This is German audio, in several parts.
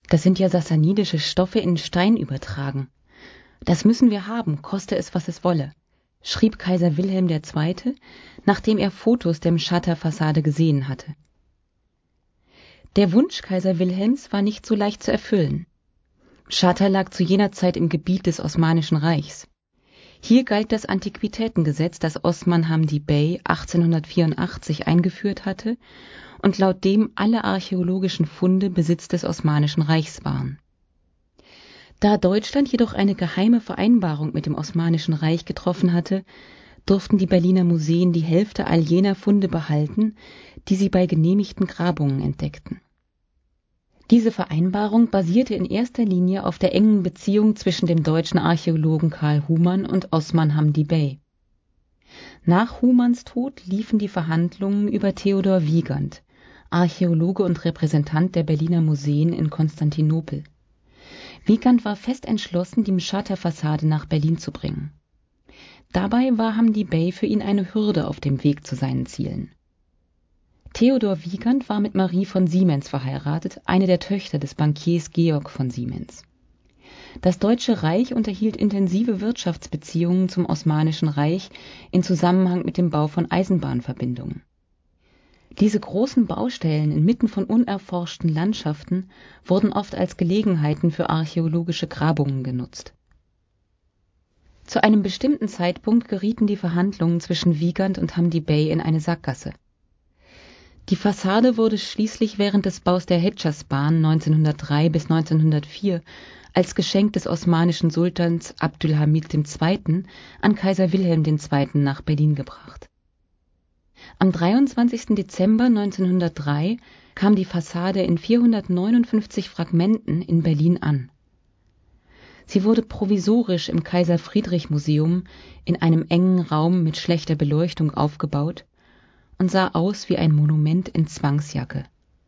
Das sind ja sassanidische Stoffe in Stein übertragen. Das müssen wir haben, koste es, was es wolle, schrieb Kaiser Wilhelm II., nachdem er Fotos der Mschatta-Fassade gesehen hatte. Der Wunsch Kaiser Wilhelms war nicht so leicht zu erfüllen. Mschatta lag zu jener Zeit im Gebiet des Osmanischen Reichs. Hier galt das Antiquitätengesetz, das Osman Hamdi Bey 1884 eingeführt hatte und laut dem alle archäologischen Funde Besitz des Osmanischen Reichs waren. Da Deutschland jedoch eine geheime Vereinbarung mit dem Osmanischen Reich getroffen hatte, durften die Berliner Museen die Hälfte all jener Funde behalten, die sie bei genehmigten Grabungen entdeckten. Diese Vereinbarung basierte in erster Linie auf der engen Beziehung zwischen dem deutschen Archäologen Karl Humann und Osman Hamdi Bey. Nach Humanns Tod liefen die Verhandlungen über Theodor Wiegand, Archäologe und Repräsentant der Berliner Museen in Konstantinopel. Wiegand war fest entschlossen, die Mschatta-Fassade nach Berlin zu bringen. Dabei war Hamdi Bey für ihn eine Hürde auf dem Weg zu seinen Zielen. Theodor Wiegand war mit Marie von Siemens verheiratet, eine der Töchter des Bankiers Georg von Siemens. Das Deutsche Reich unterhielt intensive Wirtschaftsbeziehungen zum Osmanischen Reich in Zusammenhang mit dem Bau von Eisenbahnverbindungen. Diese großen Baustellen inmitten von unerforschten Landschaften wurden oft als Gelegenheiten für archäologische Grabungen genutzt. Zu einem bestimmten Zeitpunkt gerieten die Verhandlungen zwischen Wiegand und Hamdi Bey in eine Sackgasse. Die Fassade wurde schließlich während des Baus der Hedschasbahn 1903 bis 1904 als Geschenk des osmanischen Sultans Abdülhamid II. An Kaiser Wilhelm II. Nach Berlin gebracht. Am 23. Dezember 1903 kam die Fassade in 459 Fragmenten in Berlin an. Sie wurde provisorisch im Kaiser-Friedrich-Museum in einem engen Raum mit schlechter Beleuchtung aufgebaut und sah aus wie ein Monument in Zwangsjacke.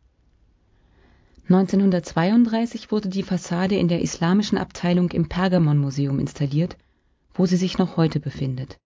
1932 wurde die Fassade in der islamischen Abteilung im Pergamonmuseum installiert, wo sie sich noch heute befindet